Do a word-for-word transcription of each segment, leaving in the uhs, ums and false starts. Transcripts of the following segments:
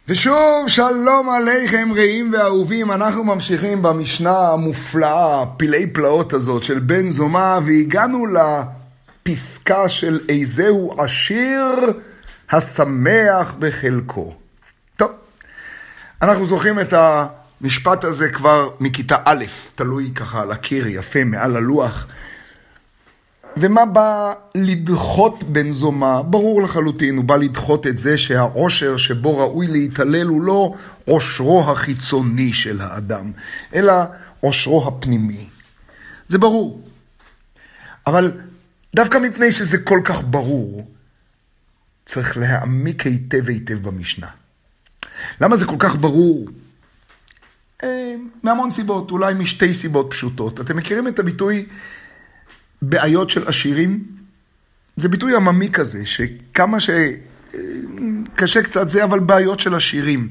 ושוב שלום עליכם רעים ואהובים, אנחנו ממשיכים במשנה המופלאה, פלאי פלאות הזאת של בן זומא, והגענו לפסקה של איזהו עשיר השמח בחלקו. טוב, אנחנו זוכרים את המשפט הזה כבר מכיתה א', תלוי ככה על הקיר יפה מעל הלוח. ומה בא לדחות בן זומא? ברור לחלוטין, הוא בא לדחות את זה שהעושר שבו ראוי להתעלל הוא לא עושרו החיצוני של האדם, אלא עושרו הפנימי. זה ברור. אבל דווקא מפני שזה כל כך ברור, צריך להעמיק היטב היטב במשנה. למה זה כל כך ברור? אה, מהמון סיבות, אולי משתי סיבות פשוטות. אתם מכירים את הביטוי בעיות של עשירים? זה ביטוי עממי כזה, שכמה שקשה קצת זה, אבל בעיות של עשירים.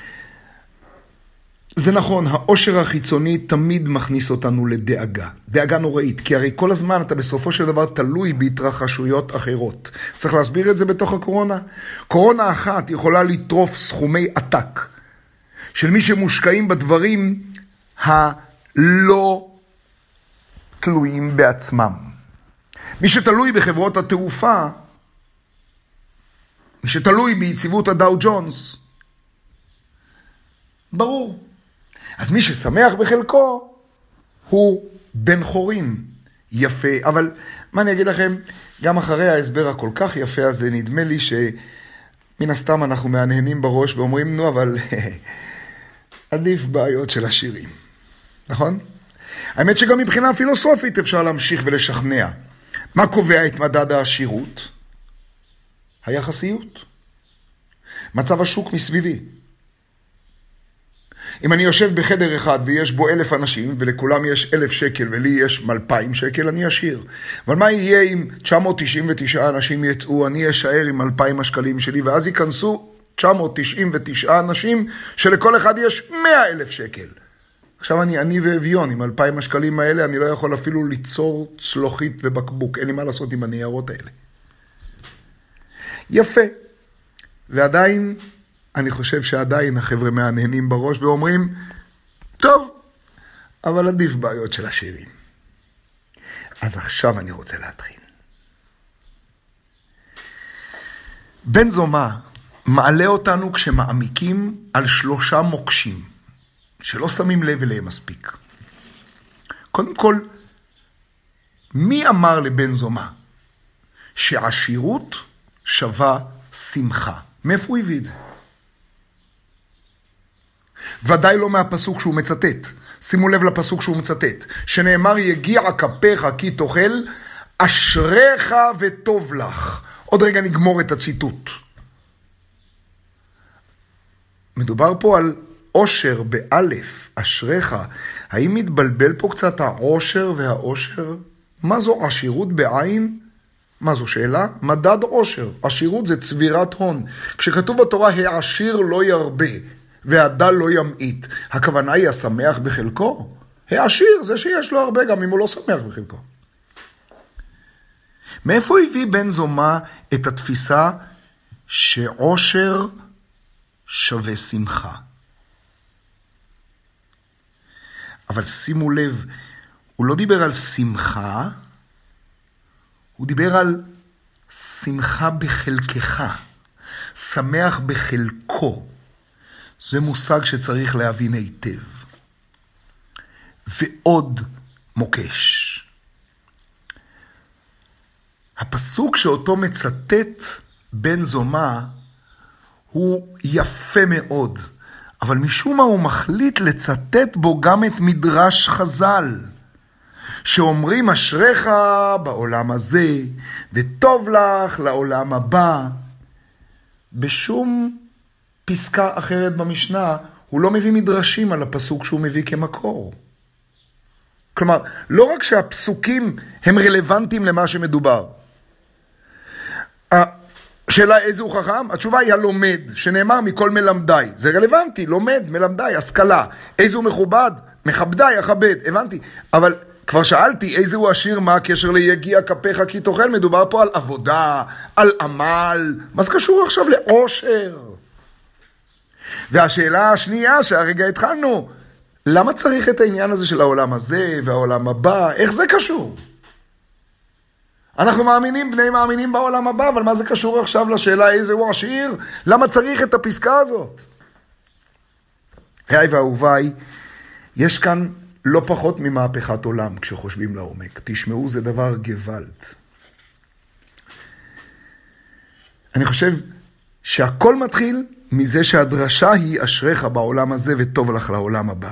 זה נכון, העושר החיצוני תמיד מכניס אותנו לדאגה. דאגה נוראית, כי הרי כל הזמן אתה בסופו של דבר תלוי בהתרחשויות אחרות. צריך להסביר את זה בתוך הקורונה. קורונה אחת יכולה לטרוף סכומי עתק, של מי שמושקעים בדברים הלא תלויים בעצמם. מי שתלוי בחברות התעופה, מי שתלוי ביציבות הדאו ג'ונס, ברור. אז מי ששמח בחלקו הוא בן חורין, יפה. אבל מה אני אגיד לכם, גם אחרי ההסבר הכל כך יפה הזה, נדמה לי שמן הסתם אנחנו מהנהנים בראש ואומרים, נו, אבל עדיף בעיות של עשירים. נכון? האמת שגם מבחינה פילוסופית אפשר להמשיך ולשכנע. מה קובע את מדד העשירות? היחסיות. מצב השוק מסביבי. אם אני יושב בחדר אחד ויש בו אלף אנשים, ולכולם יש אלף שקל ולי יש אלפיים שקל, אני אשיר. אבל מה יהיה אם תשע מאות תשעים ותשע אנשים יצאו, אני אשאר עם אלפיים השקלים שלי, ואז ייכנסו תשע מאות תשעים ותשע אנשים שלכל אחד יש מאה אלף שקל. עכשיו אני אני ואביון, עם אלפיים השקלים האלה, אני לא יכול אפילו ליצור צלוחית ובקבוק. אין לי מה לעשות עם הניירות האלה. יפה. ועדיין, אני חושב שעדיין החבר'ה מהנהנים בראש ואומרים, טוב, אבל עדיף בעיות של עשירים. אז עכשיו אני רוצה להתחיל. בן זומא מעלה אותנו כשמעמיקים על שלושה מוקשים. שלא שמים לב אליהם מספיק. קודם כל, מי אמר לבן זומא שעשירות שווה שמחה? מאיפה הוא הביא את זה? ודאי לא מהפסוק שהוא מצטט. שימו לב לפסוק שהוא מצטט. שנאמר יגיע כפיך כי תאכל, אשריך וטוב לך. עוד רגע נגמור את הציטוט. מדובר פה על עושר באלף, אשריך. האם מתבלבל פה קצת העושר והעושר? מה זו עשירות בעין? מה זו שאלה? מדד עושר. עשירות זה צבירת הון. כשכתוב בתורה העשיר לא ירבה והדל לא ימעיט, הכוונה היא השמח בחלקו? העשיר זה שיש לו הרבה גם אם הוא לא שמח בחלקו. מאיפה הביא בן זומא את התפיסה שעושר שווה שמחה? אבל שימו לב, הוא לא דיבר על שמחה, הוא דיבר על שמחה בחלקך, שמח בחלקו. זה מושג שצריך להבין היטב. ועוד מוקש. הפסוק שאותו מצטט בן זומא הוא יפה מאוד. אבל משום מה הוא מחליט לצטט בו גם את מדרש חז"ל, שאומרים אשריך בעולם הזה, וטוב לך לעולם הבא. בשום פסקה אחרת במשנה, הוא לא מביא מדרשים על הפסוק שהוא מביא כמקור. כלומר, לא רק שהפסוקים הם רלוונטיים למה שמדובר. שאלה איזה הוא חכם? התשובה היא הלומד, שנאמר מכל מלמדי. זה רלוונטי, לומד, מלמדי, השכלה. איזה הוא מכובד? מכבדי, אכבד, הבנתי. אבל כבר שאלתי איזה הוא עשיר, מה הקשר ליגיע כפיך כי תאכל? מדובר פה על עבודה, על עמל. מה זה קשור עכשיו לעושר? והשאלה השנייה שהרגע התחלנו, למה צריך את העניין הזה של העולם הזה והעולם הבא? איך זה קשור? אנחנו מאמינים, בני מאמינים בעולם הבא, אבל מה זה קשור עכשיו לשאלה איזה הוא עשיר? למה צריך את הפסקה הזאת? היי ואהוביי, יש כאן לא פחות ממהפכת עולם כשחושבים לעומק. תשמעו, זה דבר גוואלד. אני חושב שהכל מתחיל מזה שהדרשה היא אשריך בעולם הזה וטוב לך לעולם הבא.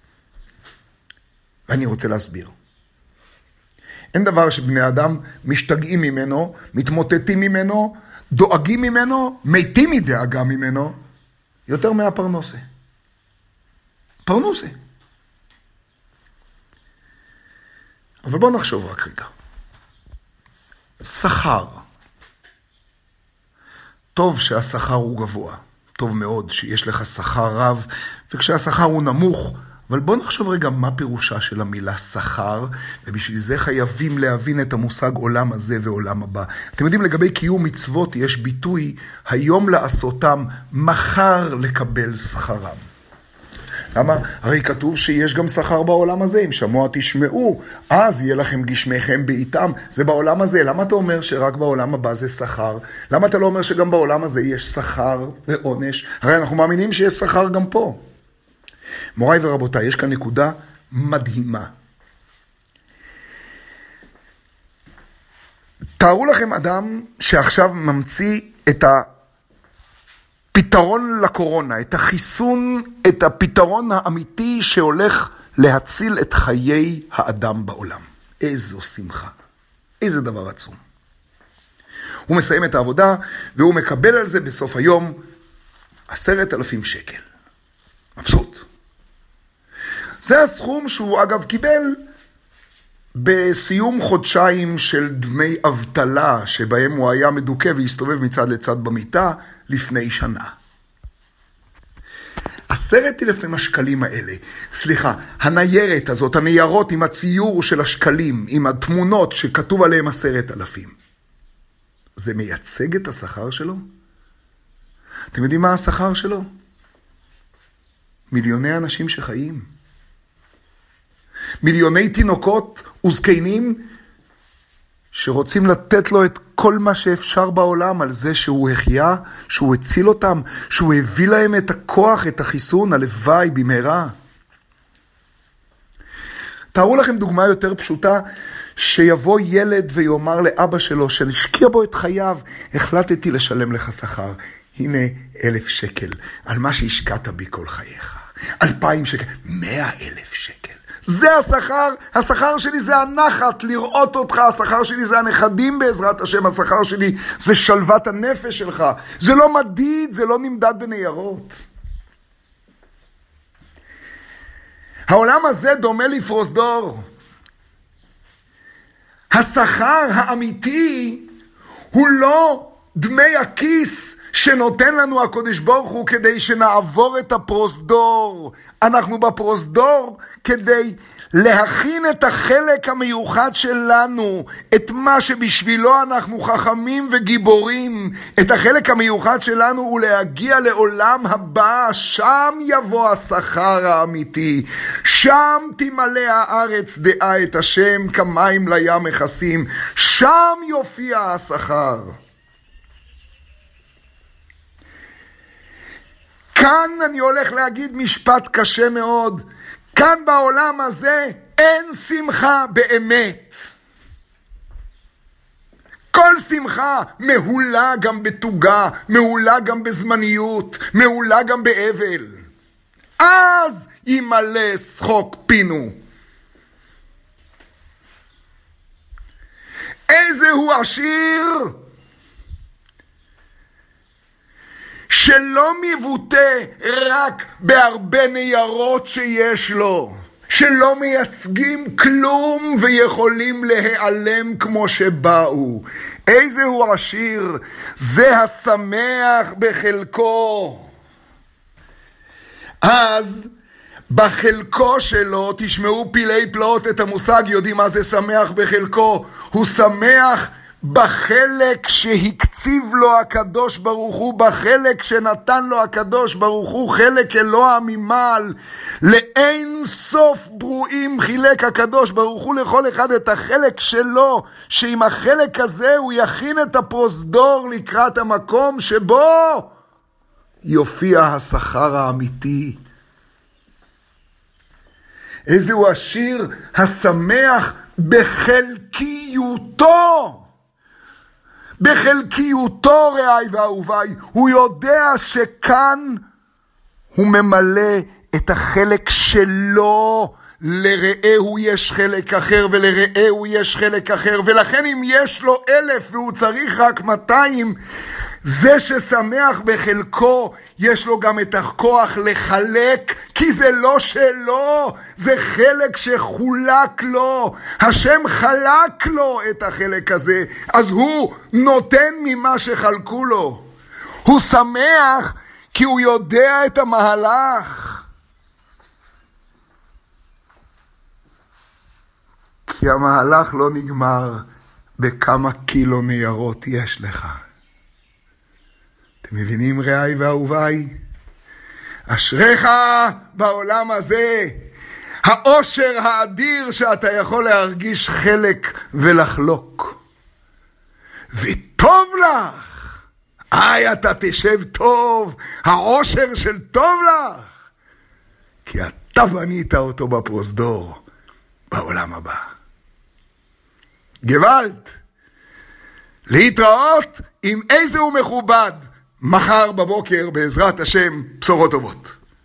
ואני רוצה להסביר. אין דבר שבני אדם משתגעים ממנו, מתמוטטים ממנו, דואגים ממנו, מתים מדאגה ממנו, יותר מהפרנוסה. פרנוסה. אבל בואו נחשוב רק רגע. שכר. טוב שהשכר הוא גבוה. טוב מאוד שיש לך שכר רב, וכשהשכר הוא נמוך, אבל בואו נחשוב רגע מה פירושה של המילה שכר, ובשביל זה חייבים להבין את המושג עולם הזה ועולם הבא. אתם יודעים, לגבי קיום מצוות יש ביטוי, היום לעשותם, מחר לקבל שכרם. למה? הרי כתוב שיש גם שכר בעולם הזה, אם שמוע תשמעו, אז יהיה לכם גשמיכם בעיתם, זה בעולם הזה. למה אתה אומר שרק בעולם הבא זה שכר? למה אתה לא אומר שגם בעולם הזה יש שכר ועונש? הרי אנחנו מאמינים שיש שכר גם פה. מוריי ורבותיי, יש כאן נקודה מדהימה. תארו לכם אדם שעכשיו ממציא את הפתרון לקורונה, את החיסון, את הפתרון האמיתי שהולך להציל את חיי האדם בעולם. איזו שמחה, איזה דבר עצום. הוא מסיים את העבודה והוא מקבל על זה בסוף היום עשרת אלפים שקל. מבסוט. זה הסכום שהוא אגב קיבל בסיום חודשיים של דמי אבטלה, שבהם הוא היה מדוכא והסתובב מצד לצד במיטה לפני שנה. עשרת אלפים השקלים האלה, סליחה, הניירת הזאת, הניירות עם הציור של השקלים, עם התמונות שכתוב עליהם עשרת אלפים, זה מייצג את השכר שלו? אתם יודעים מה השכר שלו? מיליוני אנשים שחיים. מיליוני תינוקות וזקנים שרוצים לתת לו את כל מה שאפשר בעולם על זה שהוא החיה, שהוא הציל אותם, שהוא הביא להם את הכוח, את החיסון, הלוואי במהרה. תארו לכם דוגמה יותר פשוטה, שיבוא ילד ויאמר לאבא שלו, שנשקיע בו את חייו, החלטתי לשלם לך שכר. הנה אלף שקל, על מה שהשקעת בי כל חייך. אלפיים שקל, מאה אלף שקל. זה השכר, השכר שלי זה הנחת לראות אותך, השכר שלי זה הנכדים בעזרת השם, השכר שלי זה שלוות הנפש שלך. זה לא מדיד, זה לא נמדד בניירות. העולם הזה דומה לפרוזדור. השכר האמיתי הוא לא דמי הכיס שנותן לנו הקדוש ברוך הוא כדי שנעבור את הפרוזדור. אנחנו בפרוזדור כדי להכין את החלק המיוחד שלנו, את מה שבשבילו אנחנו חכמים וגיבורים. את החלק המיוחד שלנו הוא להגיע לעולם הבא, שם יבוא השכר האמיתי. שם תמלא הארץ דעה את השם כמים לים מכסים. שם יופיע השכר. כאן אני הולך להגיד משפט קשה מאוד. כאן בעולם הזה אין שמחה באמת. כל שמחה מהולה גם בתוגה, מהולה גם בזמניות, מהולה גם באבל. אז ימלא שחוק פינו. איזה הוא עשיר שלא מבוטא רק בהרבה ניירות שיש לו, שלא מייצגים כלום ויכולים להיעלם כמו שבאו. איזה הוא עשיר? זה השמח בחלקו. אז בחלקו שלו, תשמעו פילי פלאות את המושג, יודעים מה זה שמח בחלקו? הוא שמח בחלק שהקציב לו הקדוש ברוך הוא, בחלק שנתן לו הקדוש ברוך הוא, חלק אלוה ממעל. לאין סוף ברואים חילק הקדוש ברוך הוא לכל אחד את החלק שלו, שעם החלק הזה הוא יכין את הפרוזדור לקראת המקום שבו יופיע השכר האמיתי. איזהו השיר השמח בחלקיותו. בחלקיותו, רעי ואהוביי, הוא יודע שכאן הוא ממלא את החלק שלו. לרעהו יש חלק אחר ולרעהו יש חלק אחר, ולכן אם יש לו אלף והוא צריך רק מאתיים, זה ששמח בחלקו יש לו גם את הכוח לחלק, כי זה לא שלו, זה חלק שחולק לו. השם חלק לו את החלק הזה, אז הוא נותן ממה שחלקו לו. הוא שמח כי הוא יודע את המהלך. כי המהלך לא נגמר בכמה קילו ניירות יש לך. אתם מבינים, רעי ואהוביי? אשריך בעולם הזה, האושר האדיר שאתה יכול להרגיש חלק ולחלוק. וטוב לך, איי אתה תשב טוב, האושר של טוב לך, כי אתה בנית אותו בפרוזדור בעולם הבא. גוואלד, להתראות עם איזהו מכובד מחר בבוקר בעזרת השם. בשורות טובות.